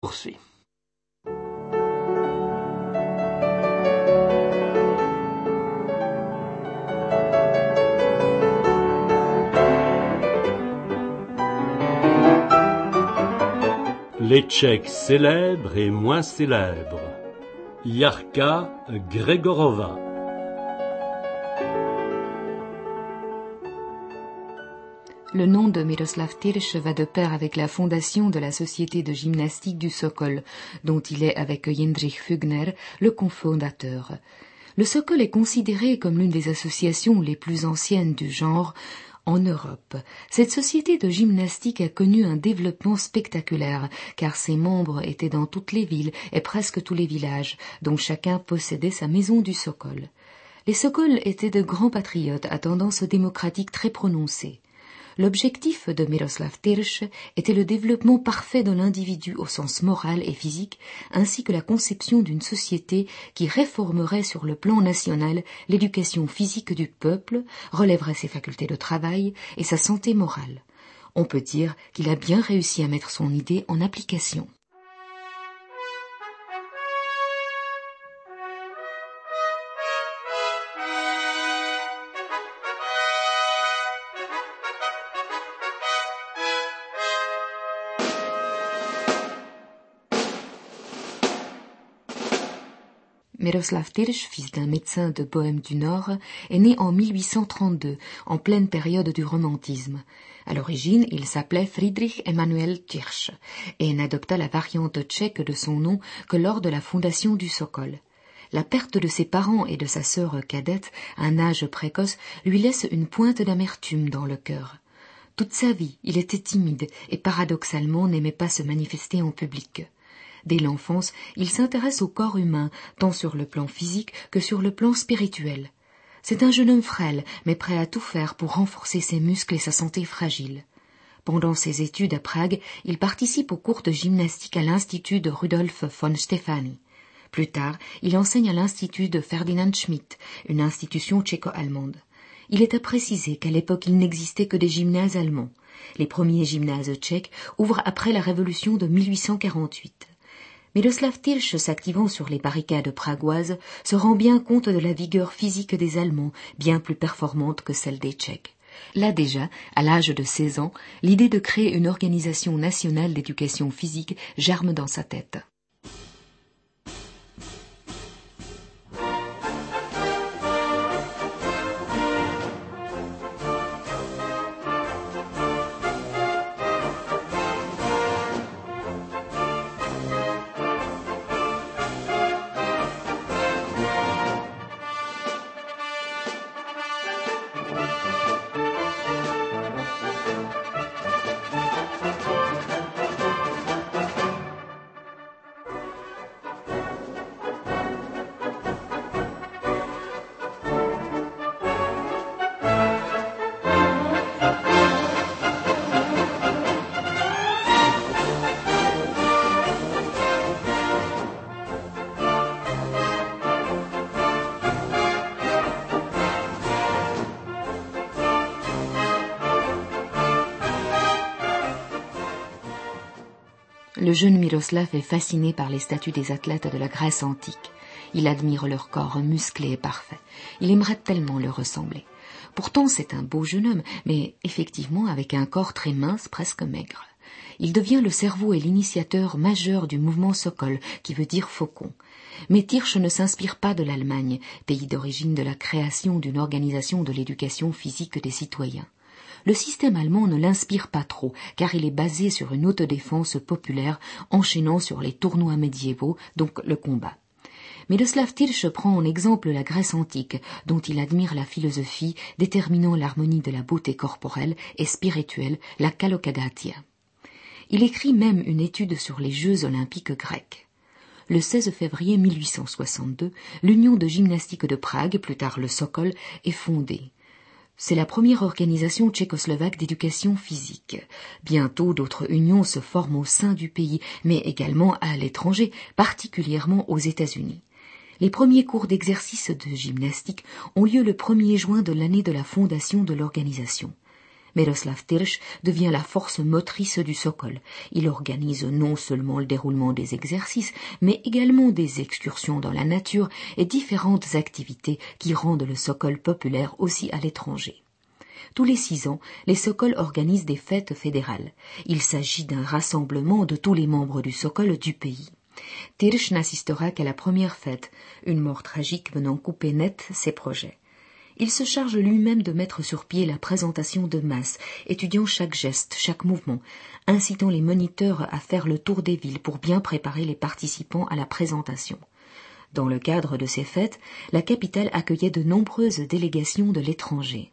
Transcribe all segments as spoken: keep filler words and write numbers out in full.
renforcée. Les Tchèques célèbres et moins célèbres. Jarka Gregorova. Le nom de Miroslav Tirš va de pair avec la fondation de la Société de gymnastique du Sokol, dont il est avec Jindřich Fügner le cofondateur. Le Sokol est considéré comme l'une des associations les plus anciennes du genre en Europe. Cette société de gymnastique a connu un développement spectaculaire, car ses membres étaient dans toutes les villes et presque tous les villages, dont chacun possédait sa maison du Sokol. Les Sokols étaient de grands patriotes à tendance démocratique très prononcée. L'objectif de Miroslav Tirš était le développement parfait de l'individu au sens moral et physique, ainsi que la conception d'une société qui réformerait sur le plan national l'éducation physique du peuple, relèverait ses facultés de travail et sa santé morale. On peut dire qu'il a bien réussi à mettre son idée en application. Miroslav Tirš, fils d'un médecin de Bohême du Nord, est né en mille huit cent trente-deux, en pleine période du romantisme. À l'origine, il s'appelait Friedrich Emanuel Tirš et n'adopta la variante tchèque de son nom que lors de la fondation du Sokol. La perte de ses parents et de sa sœur cadette, à un âge précoce, lui laisse une pointe d'amertume dans le cœur. Toute sa vie, il était timide et paradoxalement n'aimait pas se manifester en public. Dès l'enfance, il s'intéresse au corps humain, tant sur le plan physique que sur le plan spirituel. C'est un jeune homme frêle, mais prêt à tout faire pour renforcer ses muscles et sa santé fragile. Pendant ses études à Prague, il participe aux cours de gymnastique à l'Institut de Rudolf von Stefani. Plus tard, il enseigne à l'Institut de Ferdinand Schmidt, une institution tchéco-allemande. Il est à préciser qu'à l'époque, il n'existait que des gymnases allemands. Les premiers gymnases tchèques ouvrent après la Révolution de mille huit cent quarante-huit. Miroslav Tirš, s'activant sur les barricades pragoises, se rend bien compte de la vigueur physique des Allemands, bien plus performante que celle des Tchèques. Là déjà, à l'âge de seize ans, l'idée de créer une organisation nationale d'éducation physique germe dans sa tête. Le jeune Miroslav est fasciné par les statues des athlètes de la Grèce antique. Il admire leur corps musclé et parfait. Il aimerait tellement leur ressembler. Pourtant, c'est un beau jeune homme, mais effectivement avec un corps très mince, presque maigre. Il devient le cerveau et l'initiateur majeur du mouvement Sokol, qui veut dire faucon. Mais Tirš ne s'inspire pas de l'Allemagne, pays d'origine de la création d'une organisation de l'éducation physique des citoyens. Le système allemand ne l'inspire pas trop, car il est basé sur une autodéfense populaire enchaînant sur les tournois médiévaux, donc le combat. Miroslav Tirš prend en exemple la Grèce antique, dont il admire la philosophie déterminant l'harmonie de la beauté corporelle et spirituelle, la kalokagatia. Il écrit même une étude sur les Jeux olympiques grecs. Le seize février mille huit cent soixante-deux, l'Union de gymnastique de Prague, plus tard le Sokol, est fondée. C'est la première organisation tchécoslovaque d'éducation physique. Bientôt, d'autres unions se forment au sein du pays, mais également à l'étranger, particulièrement aux États-Unis. Les premiers cours d'exercice de gymnastique ont lieu le premier juin de l'année de la fondation de l'organisation. Miroslav Tirš devient la force motrice du Sokol. Il organise non seulement le déroulement des exercices, mais également des excursions dans la nature et différentes activités qui rendent le Sokol populaire aussi à l'étranger. Tous les six ans, les Sokols organisent des fêtes fédérales. Il s'agit d'un rassemblement de tous les membres du Sokol du pays. Tirš n'assistera qu'à la première fête, une mort tragique venant couper net ses projets. Il se charge lui-même de mettre sur pied la présentation de masse, étudiant chaque geste, chaque mouvement, incitant les moniteurs à faire le tour des villes pour bien préparer les participants à la présentation. Dans le cadre de ces fêtes, la capitale accueillait de nombreuses délégations de l'étranger.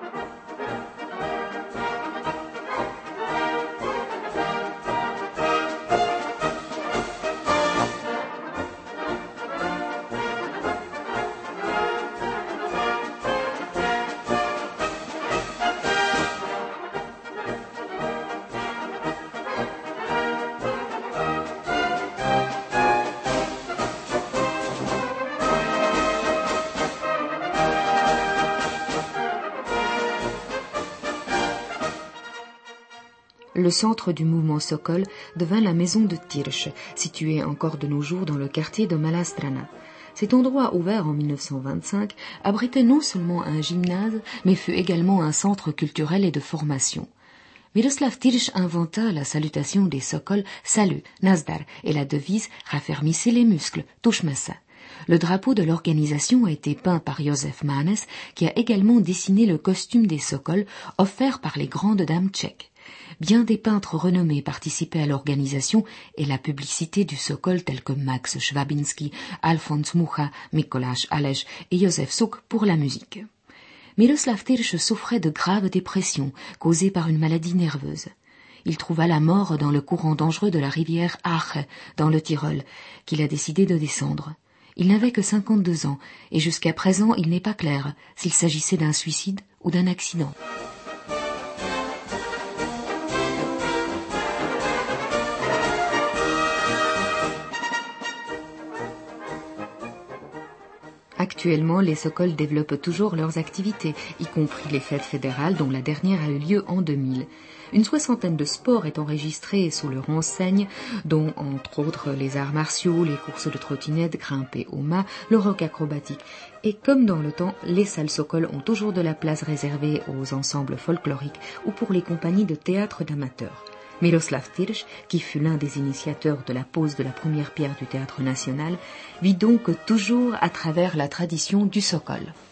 Le centre du mouvement Sokol devint la maison de Tirš, située encore de nos jours dans le quartier de Malá Strana. Cet endroit ouvert en mille neuf cent vingt-cinq abritait non seulement un gymnase, mais fut également un centre culturel et de formation. Miroslav Tirš inventa la salutation des Sokols « Salut, Nazdar » et la devise « Raffermissez les muscles, touche-moi ça ». Le drapeau de l'organisation a été peint par Josef Mánes, qui a également dessiné le costume des Sokols offert par les grandes dames tchèques. Bien des peintres renommés participaient à l'organisation et la publicité du Sokol tels que Max Schwabinski, Alfons Mucha, Mikoláš Aleš et Josef Suk pour la musique. Miroslav Tirš souffrait de graves dépressions causées par une maladie nerveuse. Il trouva la mort dans le courant dangereux de la rivière Ache, dans le Tyrol, qu'il a décidé de descendre. Il n'avait que cinquante-deux ans et jusqu'à présent il n'est pas clair s'il s'agissait d'un suicide ou d'un accident. Actuellement, les Sokols développent toujours leurs activités, y compris les fêtes fédérales dont la dernière a eu lieu en deux mille. Une soixantaine de sports est enregistrée sous leur enseigne, dont entre autres les arts martiaux, les courses de trottinettes, grimper au mât, le rock acrobatique. Et comme dans le temps, les salles Sokol ont toujours de la place réservée aux ensembles folkloriques ou pour les compagnies de théâtre d'amateurs. Miroslav Tirš, qui fut l'un des initiateurs de la pose de la première pierre du Théâtre national, vit donc toujours à travers la tradition du Sokol.